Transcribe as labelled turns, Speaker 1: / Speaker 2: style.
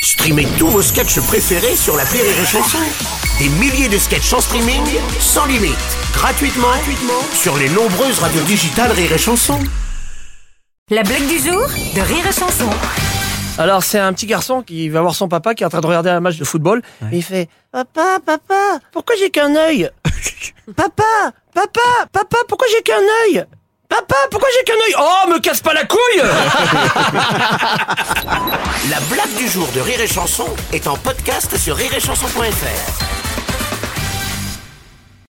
Speaker 1: Streamez tous vos sketchs préférés sur l'appli Rire et Chanson. Des milliers de sketchs en streaming, sans limite, gratuitement sur les nombreuses radios digitales Rire et Chanson.
Speaker 2: La blague du jour de Rire et Chanson.
Speaker 3: Alors c'est un petit garçon qui va voir son papa qui est en train de regarder un match de football et il fait « Papa, pourquoi j'ai qu'un œil ? Papa, pourquoi j'ai qu'un œil ? Papa, pourquoi j'ai qu'un œil ? Oh, me casse pas la couille !»
Speaker 1: La blague du jour de Rire et Chanson est en podcast sur rireetchanson.fr.